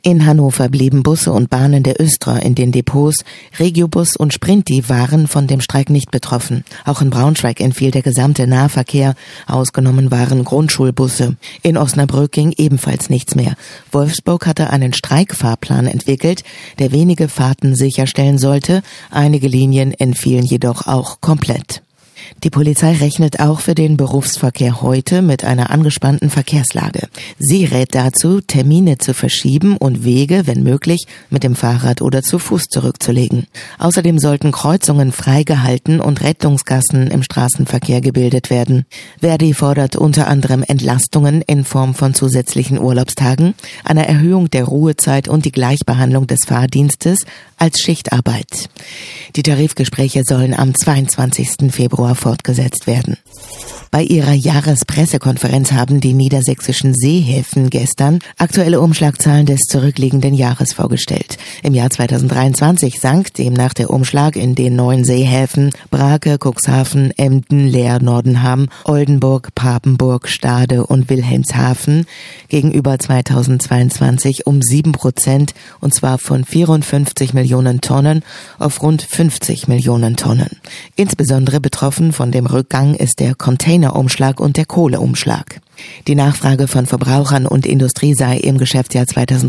In Hannover blieben Busse und Bahnen der Östra in den Depots. Regiobus und Sprinti waren von dem Streik nicht betroffen. Auch in Braunschweig entfiel der gesamte Nahverkehr. Ausgenommen waren Grundschulbusse. In Osnabrück ging ebenfalls nichts mehr. Wolfsburg hatte einen Streikfahrplan entwickelt, der wenige Fahrten sicherstellen sollte. Einige Linien entfielen jedoch auch komplett. Die Polizei rechnet auch für den Berufsverkehr heute mit einer angespannten Verkehrslage. Sie rät dazu, Termine zu verschieben und Wege, wenn möglich, mit dem Fahrrad oder zu Fuß zurückzulegen. Außerdem sollten Kreuzungen freigehalten und Rettungsgassen im Straßenverkehr gebildet werden. Verdi fordert unter anderem Entlastungen in Form von zusätzlichen Urlaubstagen, einer Erhöhung der Ruhezeit und die Gleichbehandlung des Fahrdienstes als Schichtarbeit. Die Tarifgespräche sollen am 22. Februar fortgesetzt werden. Bei ihrer Jahrespressekonferenz haben die niedersächsischen Seehäfen gestern aktuelle Umschlagzahlen des zurückliegenden Jahres vorgestellt. Im Jahr 2023 sank demnach der Umschlag in den 9 Seehäfen Brake, Cuxhaven, Emden, Leer, Nordenham, Oldenburg, Papenburg, Stade und Wilhelmshaven gegenüber 2022 um 7%, und zwar von 54 Millionen Tonnen auf rund 50 Millionen Tonnen. Insbesondere betroffen von dem Rückgang ist der Containerumschlag und der Kohleumschlag. Die Nachfrage von Verbrauchern und Industrie sei im Geschäftsjahr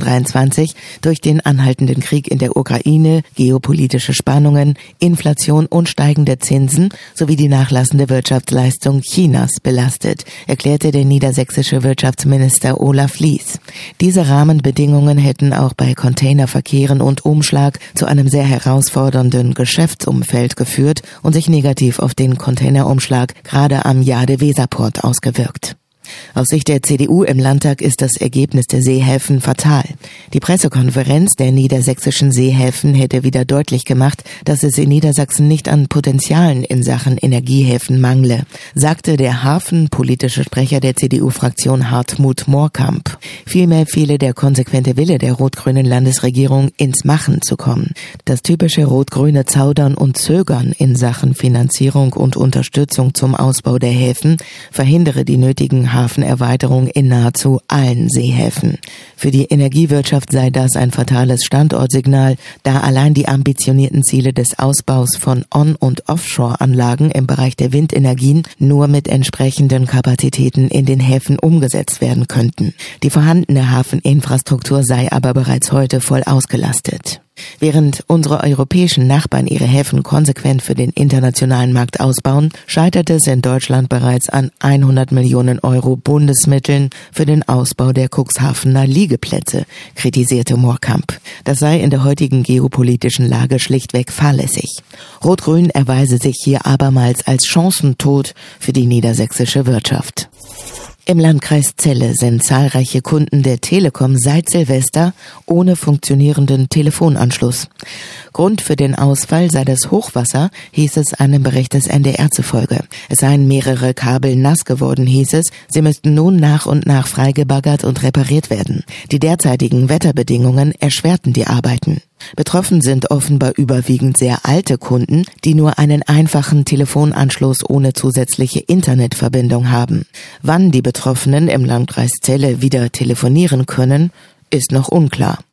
2023 durch den anhaltenden Krieg in der Ukraine, geopolitische Spannungen, Inflation und steigende Zinsen sowie die nachlassende Wirtschaftsleistung Chinas belastet, erklärte der niedersächsische Wirtschaftsminister Olaf Lies. Diese Rahmenbedingungen hätten auch bei Containerverkehren und Umschlag zu einem sehr herausfordernden Geschäftsumfeld geführt und sich negativ auf den Containerumschlag gerade am Jade-Weser-Port ausgewirkt. Aus Sicht der CDU im Landtag ist das Ergebnis der Seehäfen fatal. Die Pressekonferenz der niedersächsischen Seehäfen hätte wieder deutlich gemacht, dass es in Niedersachsen nicht an Potenzialen in Sachen Energiehäfen mangle, sagte der hafenpolitische Sprecher der CDU-Fraktion Hartmut Mohrkamp. Vielmehr fehle der konsequente Wille der rot-grünen Landesregierung, ins Machen zu kommen. Das typische rot-grüne Zaudern und Zögern in Sachen Finanzierung und Unterstützung zum Ausbau der Häfen verhindere die nötigen Hafenerweiterung in nahezu allen Seehäfen. Für die Energiewirtschaft sei das ein fatales Standortsignal, da allein die ambitionierten Ziele des Ausbaus von On- und Offshore-Anlagen im Bereich der Windenergien nur mit entsprechenden Kapazitäten in den Häfen umgesetzt werden könnten. Die vorhandene Hafeninfrastruktur sei aber bereits heute voll ausgelastet. Während unsere europäischen Nachbarn ihre Häfen konsequent für den internationalen Markt ausbauen, scheitert es in Deutschland bereits an 100 Millionen Euro Bundesmitteln für den Ausbau der Cuxhavener Liegeplätze, kritisierte Mohrkamp. Das sei in der heutigen geopolitischen Lage schlichtweg fahrlässig. Rot-Grün erweise sich hier abermals als Chancentod für die niedersächsische Wirtschaft. Im Landkreis Celle sind zahlreiche Kunden der Telekom seit Silvester ohne funktionierenden Telefonanschluss. Grund für den Ausfall sei das Hochwasser, hieß es einem Bericht des NDR zufolge. Es seien mehrere Kabel nass geworden, hieß es. Sie müssten nun nach und nach freigebaggert und repariert werden. Die derzeitigen Wetterbedingungen erschwerten die Arbeiten. Betroffen sind offenbar überwiegend sehr alte Kunden, die nur einen einfachen Telefonanschluss ohne zusätzliche Internetverbindung haben. Wann die Betroffenen im Landkreis Celle wieder telefonieren können, ist noch unklar.